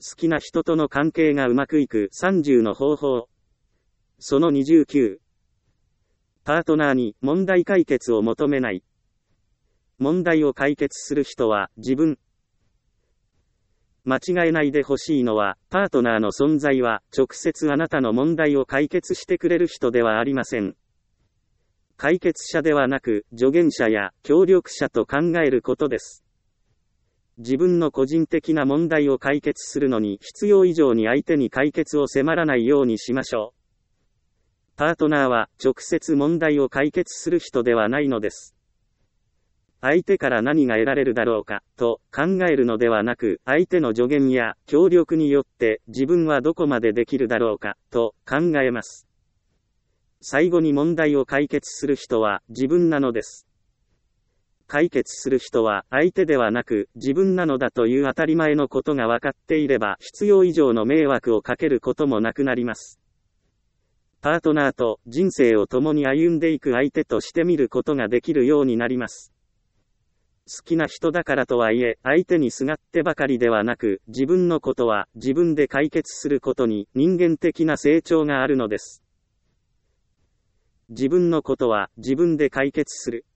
好きな人との関係がうまくいく30の方法。その29。パートナーに問題解決を求めない。問題を解決する人は自分。間違えないでほしいのは、パートナーの存在は直接あなたの問題を解決してくれる人ではありません。解決者ではなく、助言者や協力者と考えることです。自分の個人的な問題を解決するのに必要以上に相手に解決を迫らないようにしましょう。パートナーは直接問題を解決する人ではないのです。相手から何が得られるだろうか、と考えるのではなく、相手の助言や協力によって自分はどこまでできるだろうか、と考えます。最後に問題を解決する人は自分なのです。解決する人は相手ではなく自分なのだという当たり前のことが分かっていれば必要以上の迷惑をかけることもなくなります。パートナーと人生を共に歩んでいく相手として見ることができるようになります。好きな人だからとはいえ、相手にすがってばかりではなく、自分のことは自分で解決することに人間的な成長があるのです。自分のことは自分で解決する。